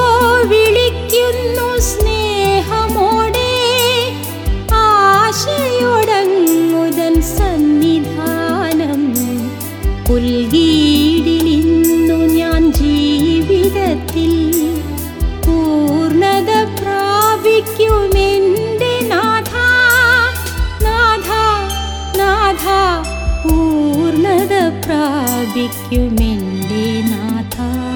വിളിക്കുന്നു സ്നേഹമോടെ, ആശയൊടങ്ങുതൻ സന്നിധാനം പുൽകീടിലിന്നു ഞാൻ ജീവിതത്തിൽ പൂർണ്ണത പ്രാപിക്കുമെന്റെ നാഥ, നാഥ, നാഥ, പൂർണ്ണത പ്രാപിക്കുമെന്റെ നാഥ.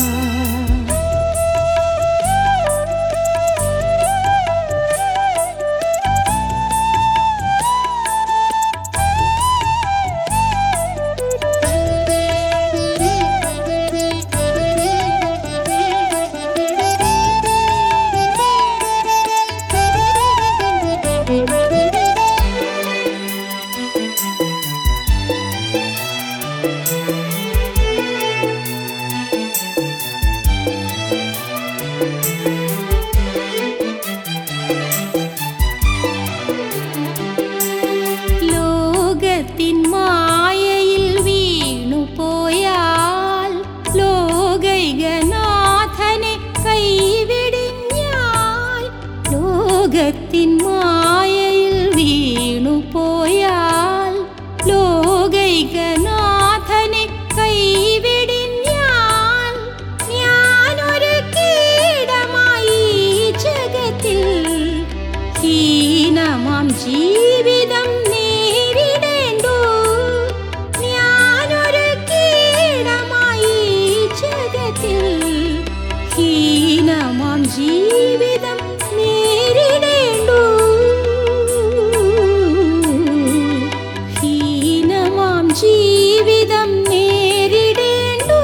ലോകത്തിൻ മായയിൽ വീണുപോയാൽ, ലോകൈകനാഥനെ കൈവിടിഞ്ഞാൽ, ലോകത്തിൻ മായയിൽ വീണുപോയാൽ, ലോകൈകനാഥനെ കൈവിടിഞ്ഞാൽ, ഞാനൊരു കീടമായി ജഗത്തിൽ ഹീനമാം ജീവിതം നേരിടേണ്ടു. ഞാനൊരു കീടമായി ജഗത്തിൽ ഹീനമാം ജീവിതം നേരിടേണ്ടു. ഹീനമാം ജീവിതം നേരിടേണ്ടു.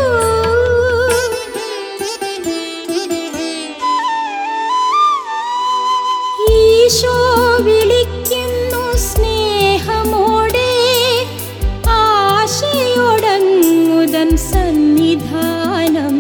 ഈശോ വിളിക്കുന്നു സ്നേഹമോടെ, ആശയൊടങ്ങുതൻ സന്നിധാനം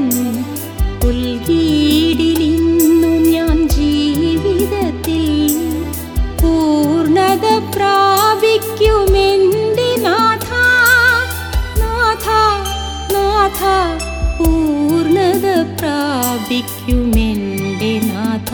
പുൽകീടിലിന്നു ഞാൻ ജീവിതത്തിൽ പൂർണ്ണത പ്രാപിക്കുമെന്റെ നാഥ, നാഥ, നാഥ, പൂർണ്ണത പ്രാപിക്കുമെന്റെ നാഥ.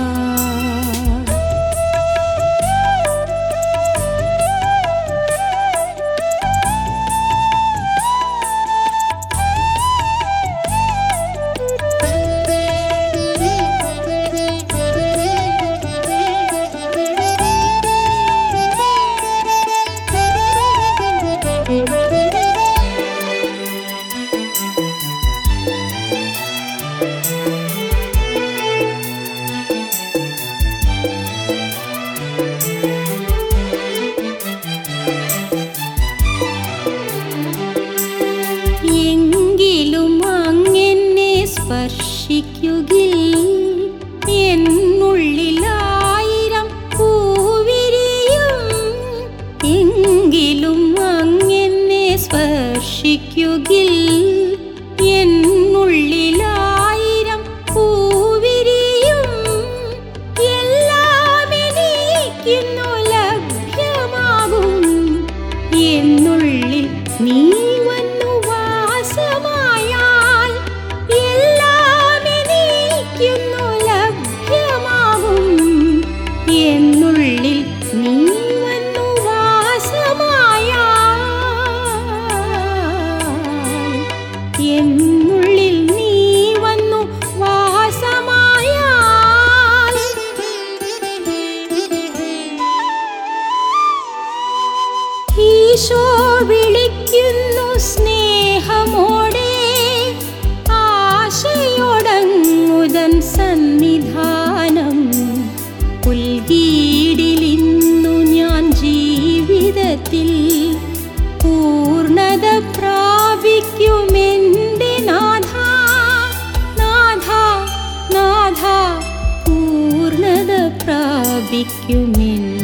എങ്കിലും അങ്ങെന്നെ സ്പർശിക്കുകിൽ, എന്നുള്ളിലായിരം പൂവിരിയും. എങ്കിലും അങ്ങെന്നെ സ്പർശിക്കുകിൽ, എന്നുള്ളിലായിരം പൂവിരിയും. എല്ലാം എനിക്കിന്നു ലഭ്യമാകും, എന്നുള്ളിൽ നീ വന്നു വാസമായാൽ. എല്ലാം എനിക്കിന്നു ലഭ്യമാകും, എന്നുള്ളിൽ നീ വന്നു വാസമായാൽ. എന്നുള്ളിൽ നീ വന്നു വാസമായാൽ. ഈശോ വിളിക്കുന്നു സ്നേഹമോടെ, ആശയൊടങ്ങുതൻ സന്നിധാനം പുൽകീടിലിന്നു ഞാൻ ജീവിതത്തിൽ പൂർണ്ണത പ്രാപിക്കുമെന്റെ നാഥ, നാഥ, നാഥ, പൂർണ്ണത പ്രാപിക്കുമെന്റെ